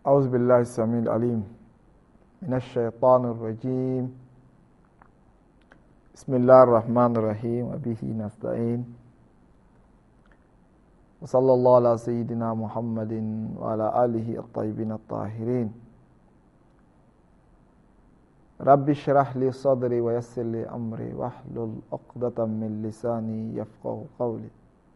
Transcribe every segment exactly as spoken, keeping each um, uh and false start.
أعوذ بالله السميع العليم من الشيطان الرجيم بسم الله الرحمن الرحيم وبه نستعين وصلى الله على سيدنا محمد وعلى آله الطيبين الطاهرين رب اشرح لي صدري ويسر لي أمري واحلل عقدة من لساني يفقهوا قولي.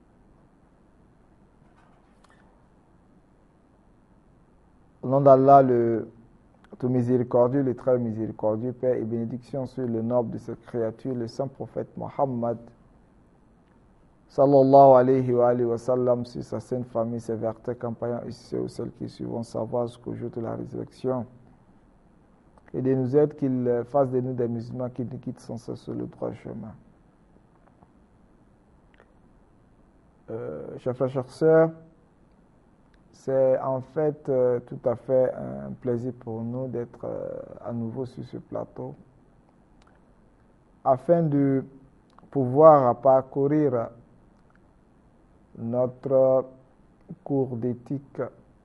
Au nom d'Allah, le tout miséricordieux, le très miséricordieux, Père et bénédiction sur le noble de cette créature, le saint prophète Mohammed, sallallahu alayhi wa, alayhi wa sallam, sur sa sainte famille, ses vertus, compagnons et ceux ou celles qui suivront sa voie jusqu'au jour de la résurrection. Et de nous aider qu'il fasse de nous des musulmans qui nous quittent sans cesse sur le droit chemin. Euh, chers frères, chères sœurs, c'est en fait euh, tout à fait un plaisir pour nous d'être euh, à nouveau sur ce plateau afin de pouvoir parcourir notre cours d'éthique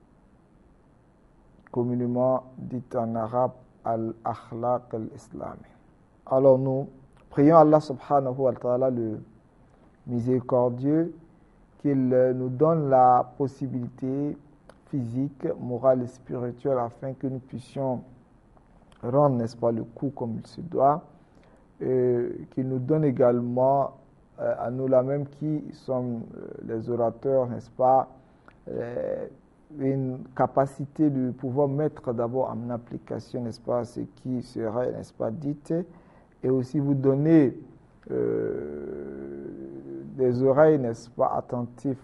communément dit en arabe Al-Akhlaq al-Islami. Alors nous prions Allah subhanahu wa ta'ala le miséricordieux qu'il nous donne la possibilité physique, morale et spirituelle afin que nous puissions rendre, n'est-ce pas, le coup comme il se doit, et qu'il nous donne également euh, à nous là même qui sommes euh, les orateurs, n'est-ce pas, euh, une capacité de pouvoir mettre d'abord en application, n'est-ce pas, ce qui serait, n'est-ce pas, dit, et aussi vous donner euh, des oreilles, n'est-ce pas, attentives,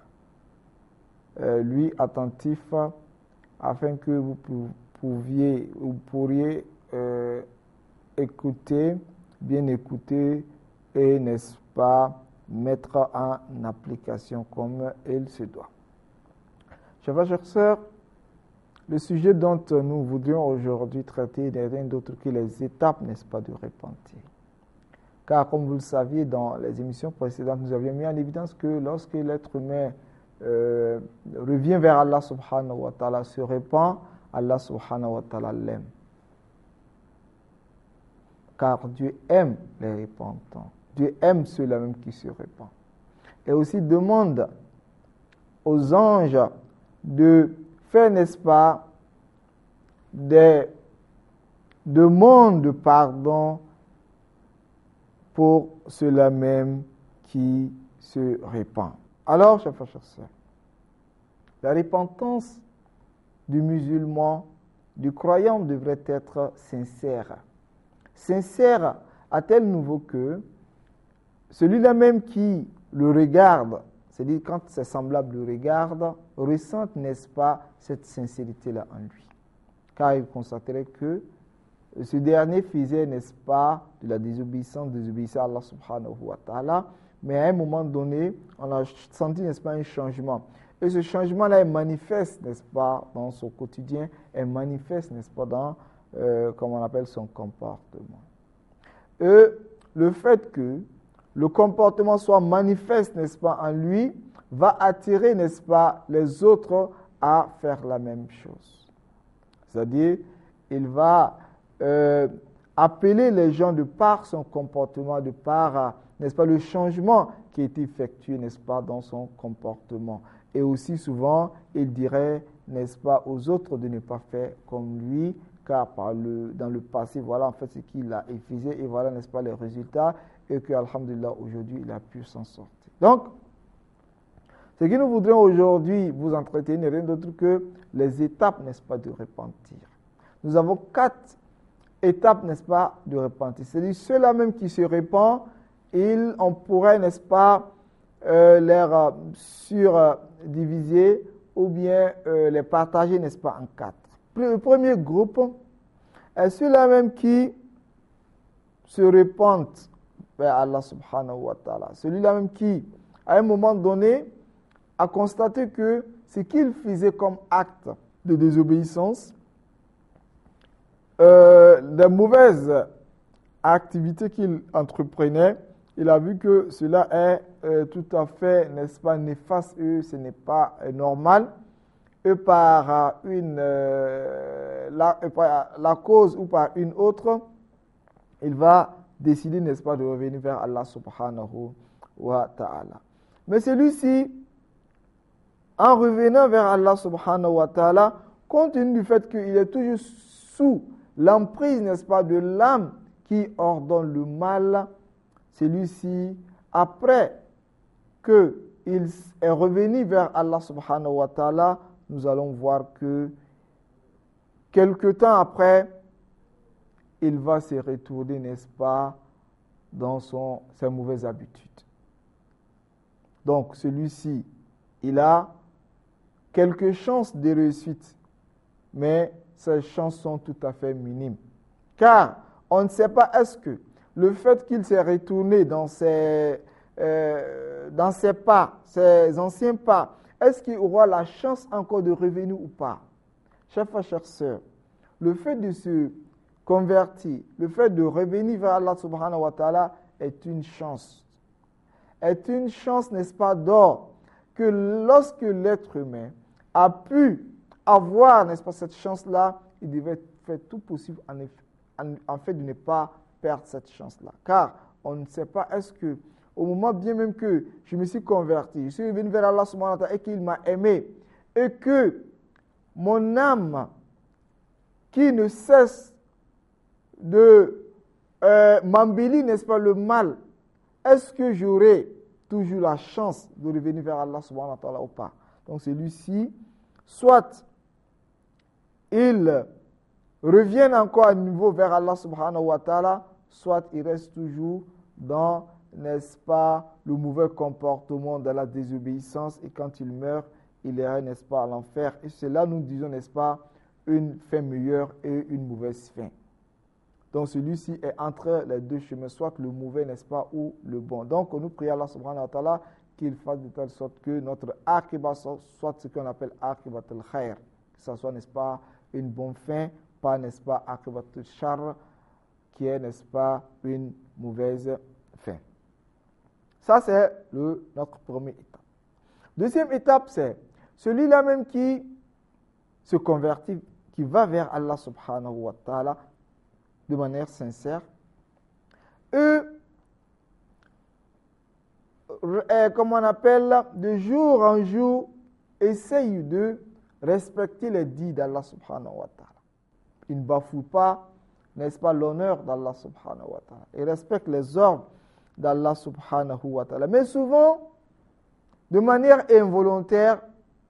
euh, lui attentif, afin que vous pouviez, vous pourriez euh, écouter, bien écouter et, n'est-ce pas, mettre en application comme il se doit. Chers frères, chères sœurs, le sujet dont nous voudrions aujourd'hui traiter n'est rien d'autre que les étapes, n'est-ce pas, du repentir. Car comme vous le saviez, dans les émissions précédentes, nous avions mis en évidence que lorsque l'être humain euh, revient vers Allah subhanahu wa ta'ala, se répand, Allah subhanahu wa ta'ala l'aime. Car Dieu aime les repentants. Dieu aime ceux-là même qui se répandent. Et aussi demande aux anges de faire, n'est-ce pas, des demandes de pardon pour ceux-là même qui se répandent. Alors, chers frères, chères sœurs, la repentance du musulman, du croyant devrait être sincère. Sincère à tel niveau que celui-là même qui le regarde, c'est-à-dire quand ses semblables le regardent, ressentent, n'est-ce pas, cette sincérité-là en lui. Car il constaterait que ce dernier faisait, n'est-ce pas, de la désobéissance, désobéissait à Allah subhanahu wa ta'ala, mais à un moment donné, on a senti, n'est-ce pas, un changement. Et ce changement-là est manifeste, n'est-ce pas, dans son quotidien, est manifeste, n'est-ce pas, dans, euh, comme on appelle, son comportement. Et le fait que le comportement soit manifeste, n'est-ce pas, en lui, va attirer, n'est-ce pas, les autres à faire la même chose. C'est-à-dire, il va euh, appeler les gens de par son comportement, de par, n'est-ce pas, le changement qui a été effectué, n'est-ce pas, dans son comportement. Et aussi souvent, il dirait, n'est-ce pas, aux autres de ne pas faire comme lui, car par le, dans le passé, voilà en fait ce qu'il a effectué, et voilà, n'est-ce pas, les résultats, et que, alhamdulillah, aujourd'hui, il a pu s'en sortir. Donc, ce que nous voudrions aujourd'hui vous entretenir n'est rien d'autre que les étapes, n'est-ce pas, de repentir. Nous avons quatre étapes, n'est-ce pas, de repentir. C'est-à-dire, ceux-là même qui se répandent, ils, on pourrait, n'est-ce pas, euh, les euh, surdiviser euh, ou bien euh, les partager, n'est-ce pas, en quatre. Le premier groupe est ceux-là même qui se répandent vers Allah subhanahu wa ta'ala. Celui-là même qui, à un moment donné, a constaté que ce qu'il faisait comme acte de désobéissance, euh, les mauvaises activités qu'il entreprenait, il a vu que cela est euh, tout à fait, n'est-ce pas, néfaste et ce n'est pas euh, normal. et par une, euh, la, par la cause ou par une autre, il va décider, n'est-ce pas, de revenir vers Allah subhanahu wa ta'ala. Mais celui-ci, en revenant vers Allah subhanahu wa ta'ala, compte tenu du fait qu'il est toujours sous l'emprise, n'est-ce pas, de l'âme qui ordonne le mal, celui-ci, après qu'il est revenu vers Allah subhanahu wa ta'ala, nous allons voir que quelque temps après, il va se retourner, n'est-ce pas, dans son, ses mauvaises habitudes. Donc, celui-ci, il a quelques chances de réussite, mais ces chances sont tout à fait minimes. Car on ne sait pas, est-ce que le fait qu'il s'est retourné dans ses, euh, dans ses pas, ses anciens pas, est-ce qu'il aura la chance encore de revenir ou pas? Chers frères, chères sœurs, le fait de se convertir, le fait de revenir vers Allah subhanahu wa ta'ala est une chance. Est une chance, n'est-ce pas, d'or, que lorsque l'être humain a pu avoir, n'est-ce pas, cette chance-là, il devait faire tout possible en, en, en fait de ne pas perdre cette chance-là. Car on ne sait pas, est-ce que au moment bien même que je me suis converti, je suis venu vers Allah subhanahu wa ta'ala et qu'il m'a aimé, et que mon âme, qui ne cesse de euh, m'embellir, n'est-ce pas, le mal, est-ce que j'aurai toujours la chance de revenir vers Allah subhanahu wa ta'ala ou pas? Donc celui-ci, soit il revient encore à nouveau vers Allah subhanahu wa ta'ala, soit il reste toujours dans, n'est-ce pas, le mauvais comportement de la désobéissance, et quand il meurt, il ira, n'est-ce pas, à l'enfer. Et cela, nous disons, n'est-ce pas, une fin meilleure et une mauvaise fin. Donc celui-ci est entre les deux chemins, soit le mauvais, n'est-ce pas, ou le bon. Donc nous prions Allah subhanahu wa ta'ala qu'il fasse de telle sorte que notre akiba soit ce qu'on appelle akibat al-khair, que ce soit, n'est-ce pas, une bonne fin, pas, n'est-ce pas, akibat al-shar, qui est, n'est-ce pas, une mauvaise fin. Ça, c'est le, notre première étape. Deuxième étape, c'est celui-là même qui se convertit, qui va vers Allah subhanahu wa ta'ala de manière sincère. Et, et comme on appelle, de jour en jour, essaye de respecter les dits d'Allah subhanahu wa ta'ala. Il ne bafoue pas, n'est-ce pas, l'honneur d'Allah subhanahu wa ta'ala. Il respecte les ordres d'Allah subhanahu wa ta'ala. Mais souvent, de manière involontaire,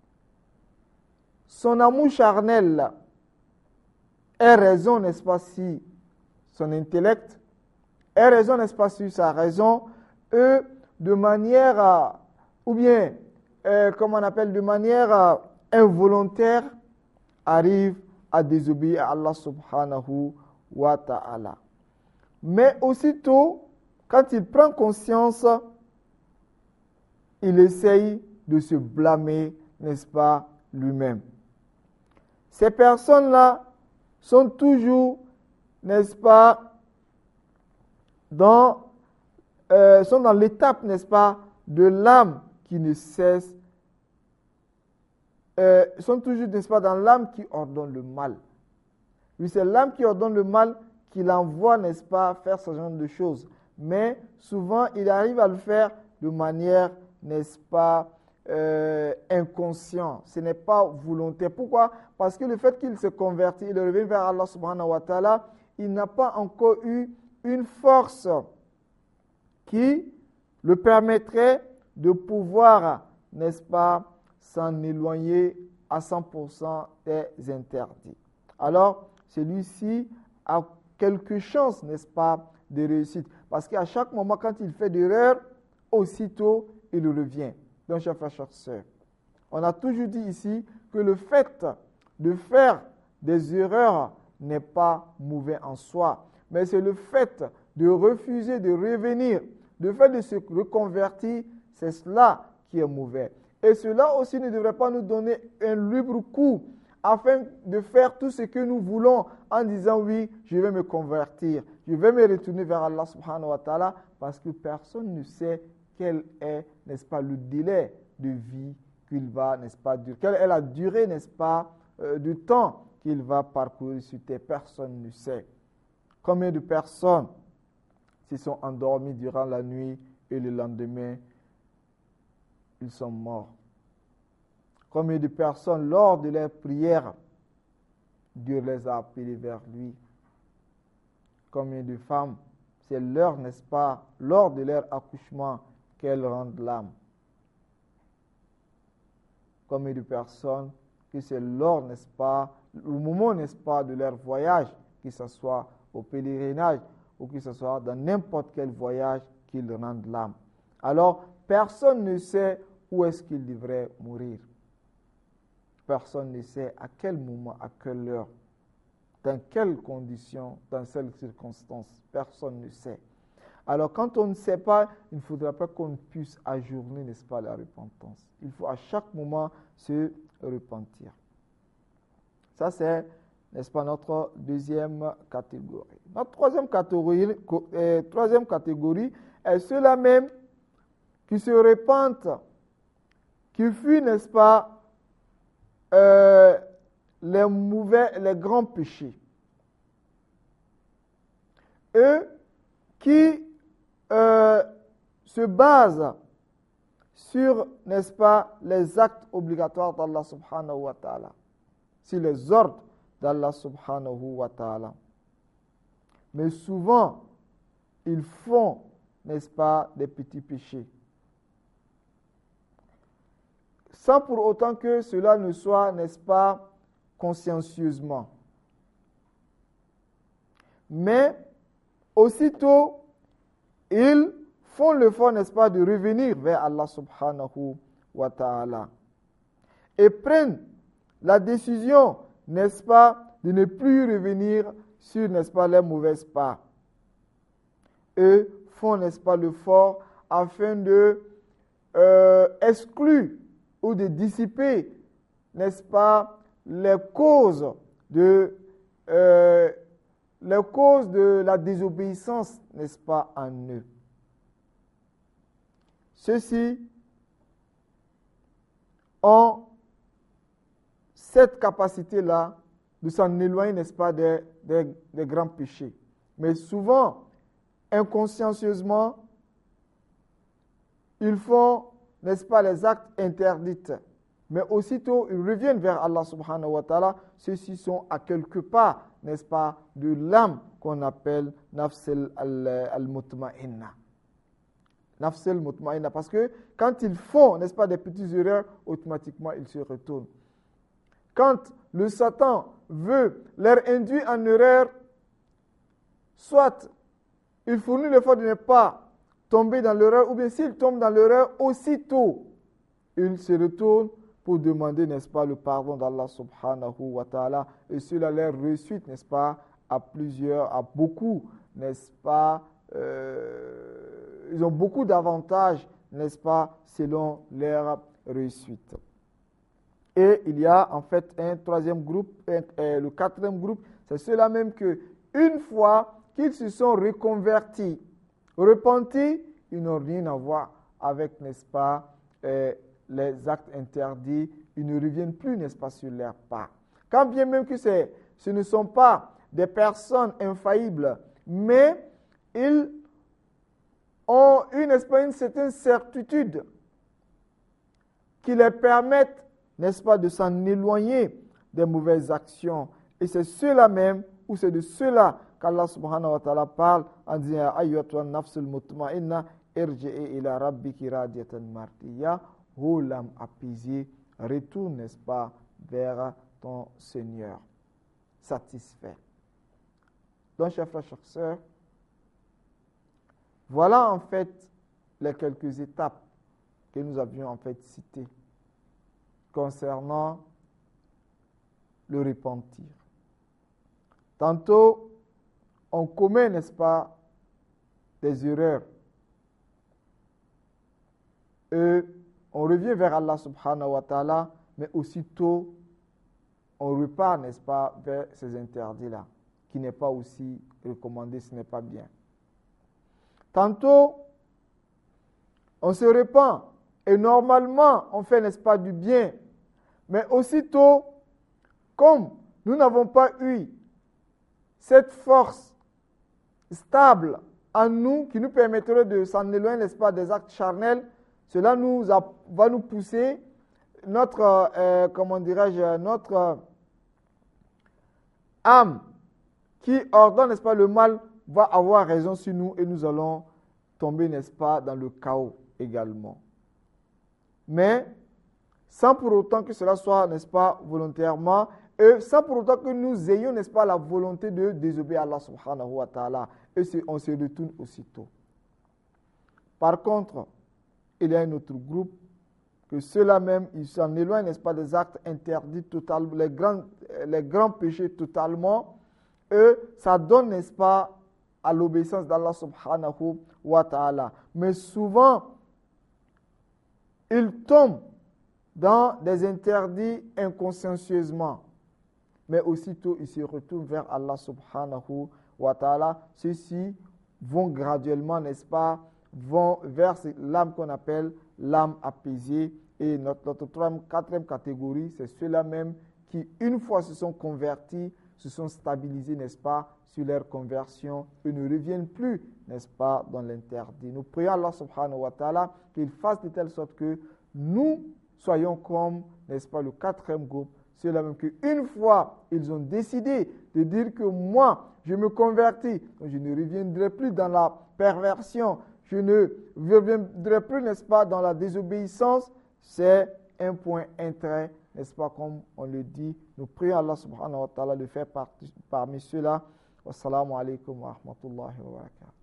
son amour charnel est raison, n'est-ce pas, si son intellect est raison, n'est-ce pas, sur sa raison, et de manière, euh, ou bien, euh, comme on appelle, de manière euh, involontaire, arrive à désobéir à Allah subhanahu wa ta'ala. Mais aussitôt, quand il prend conscience, il essaye de se blâmer, n'est-ce pas, lui-même. Ces personnes-là sont toujours, n'est-ce pas, dans, euh, sont dans l'étape, n'est-ce pas, de l'âme qui ne cesse, euh, sont toujours, n'est-ce pas, dans l'âme qui ordonne le mal. Oui, c'est l'âme qui ordonne le mal qui l'envoie, n'est-ce pas, faire ce genre de choses. Mais souvent, il arrive à le faire de manière, n'est-ce pas, euh, inconscient. Ce n'est pas volontaire. Pourquoi? Parce que le fait qu'il se convertit, il revient vers Allah subhanahu wa ta'ala, il n'a pas encore eu une force qui le permettrait de pouvoir, n'est-ce pas, s'en éloigner à cent pour cent des interdits. Alors, celui-ci a quelques chances, n'est-ce pas, de réussite. Parce qu'à chaque moment, quand il fait des erreurs, aussitôt, il revient. Donc, chers frères, chères sœurs, on a toujours dit ici que le fait de faire des erreurs n'est pas mauvais en soi. Mais c'est le fait de refuser de revenir, le fait de se reconvertir, c'est cela qui est mauvais. Et cela aussi ne devrait pas nous donner un libre cours afin de faire tout ce que nous voulons en disant oui, je vais me convertir, je vais me retourner vers Allah subhanahu wa ta'ala, parce que personne ne sait quel est, n'est-ce pas, le délai de vie qu'il va, n'est-ce pas, durer, quelle est la durée, n'est-ce pas, euh, du temps qu'il va parcourir sur terre. Personne ne sait. Combien de personnes se sont endormies durant la nuit et le lendemain, ils sont morts. Combien de personnes, lors de leur prière, Dieu les a appelés vers lui. Combien de femmes, c'est l'heure, n'est-ce pas, lors de leur accouchement, qu'elles rendent l'âme. Combien de personnes, que c'est lors, n'est-ce pas, au moment, n'est-ce pas, de leur voyage, que ce soit au pèlerinage ou que ce soit dans n'importe quel voyage, qu'ils rendent l'âme. Alors, personne ne sait où est-ce qu'il devrait mourir. Personne ne sait à quel moment, à quelle heure, dans quelles conditions, dans quelles circonstances. Personne ne sait. Alors, quand on ne sait pas, il ne faudra pas qu'on puisse ajourner, n'est-ce pas, la repentance. Il faut à chaque moment se repentir. Ça, c'est, n'est-ce pas, notre deuxième catégorie. Notre troisième catégorie, euh, troisième catégorie est ceux-là même qui se repentent, qui fuient, n'est-ce pas, euh, les mauvais, les grands péchés. Eux qui euh, se basent sur, n'est-ce pas, les actes obligatoires d'Allah subhanahu wa ta'ala, sur les ordres d'Allah subhanahu wa ta'ala. Mais souvent, ils font, n'est-ce pas, des petits péchés. Sans pour autant que cela ne soit, n'est-ce pas, consciencieusement. Mais, aussitôt, ils font l'effort, n'est-ce pas, de revenir vers Allah subhanahu wa ta'ala. Et prennent la décision, n'est-ce pas, de ne plus revenir sur, n'est-ce pas, les mauvaises pas. Eux font, n'est-ce pas, l'effort afin de euh, exclure ou de dissiper, n'est-ce pas, les causes de, euh, les causes de la désobéissance, n'est-ce pas, en eux. Ceux-ci ont cette capacité-là de s'en éloigner, n'est-ce pas, des, des, des grands péchés. Mais souvent, inconsciencieusement, ils font, n'est-ce pas, les actes interdits. Mais aussitôt, ils reviennent vers Allah subhanahu wa ta'ala. Ceux-ci sont à quelque part, n'est-ce pas, de l'âme qu'on appelle nafs al-mutma'inna. Nafs al-mutma'inna. Parce que quand ils font, n'est-ce pas, des petites erreurs, automatiquement, ils se retournent. Quand le Satan veut leur induire en erreur, soit il fournit l'effort de ne pas tomber dans l'erreur, ou bien s'il tombe dans l'erreur, aussitôt, il se retourne pour demander, n'est-ce pas, le pardon d'Allah subhanahu wa ta'ala. Et cela leur réussit, n'est-ce pas, à plusieurs, à beaucoup, n'est-ce pas, euh, ils ont beaucoup d'avantages, n'est-ce pas, selon leur réussite. Et il y a en fait un troisième groupe, un, euh, le quatrième groupe, c'est ceux-là même que, une fois qu'ils se sont reconvertis, repentis, ils n'ont rien à voir avec, n'est-ce pas, euh, les actes interdits, ils ne reviennent plus, n'est-ce pas, sur leurs pas. Quand bien même que ce ne sont pas des personnes infaillibles, mais ils ont une, n'est-ce pas, une certaine certitude qui les permettent, n'est-ce pas, de s'en éloigner des mauvaises actions. Et c'est ceux-là même, ou c'est de ceux-là qu'Allah subhanahu wa ta'ala parle en disant « Ayyatuha nafsul mutma'inna irji'i ila rabbiki radiyatan mardiya » ô l'âme apaisée, retourne, n'est-ce pas, vers ton Seigneur, satisfait. Donc, chers frères, chères sœurs, voilà en fait les quelques étapes que nous avions en fait citées concernant le repentir. Tantôt, on commet, n'est-ce pas, des erreurs. Et on revient vers Allah subhanahu wa ta'ala, mais aussitôt, on repart, n'est-ce pas, vers ces interdits-là, qui n'est pas aussi recommandé, ce n'est pas bien. Tantôt, on se repent Et normalement, on fait, n'est-ce pas, du bien. Mais aussitôt, comme nous n'avons pas eu cette force stable en nous qui nous permettrait de s'en éloigner, n'est-ce pas, des actes charnels, cela nous a, va nous pousser, notre, euh, comment dirais-je, notre euh, âme qui ordonne, n'est-ce pas, le mal, va avoir raison sur nous et nous allons tomber, n'est-ce pas, dans le chaos également. Mais sans pour autant que cela soit, n'est-ce pas, volontairement, et sans pour autant que nous ayons, n'est-ce pas, la volonté de désobéir à Allah subhanahu wa ta'ala. Et on se retourne aussitôt. Par contre, il y a un autre groupe que ceux-là même, ils s'en éloignent, n'est-ce pas, des actes interdits totalement, les grands, les grands péchés totalement. Eux, ça donne, n'est-ce pas, à l'obéissance d'Allah subhanahu wa ta'ala. Mais souvent, ils tombent dans des interdits inconsciencieusement. Mais aussitôt, ils se retournent vers Allah subhanahu wa ta'ala. Ceux-ci vont graduellement, n'est-ce pas, vont vers l'âme qu'on appelle l'âme apaisée. Et notre, notre troisième, quatrième catégorie, c'est ceux-là même qui, une fois se sont convertis, se sont stabilisés, n'est-ce pas, sur leur conversion et ne reviennent plus, n'est-ce pas, dans l'interdit. Nous prions Allah subhanahu wa ta'ala qu'il fasse de telle sorte que nous soyons comme, n'est-ce pas, le quatrième groupe, ceux-là même qu'une fois ils ont décidé de dire que moi, je me convertis, donc je ne reviendrai plus dans la perversion, je ne reviendrai plus, n'est-ce pas, dans la désobéissance, c'est un point, un trait, n'est-ce pas, comme on le dit. Nous prions Allah subhanahu wa ta'ala de faire partie, parmi ceux-là. Wassalamu alaikum wa rahmatullahi wa barakatuh.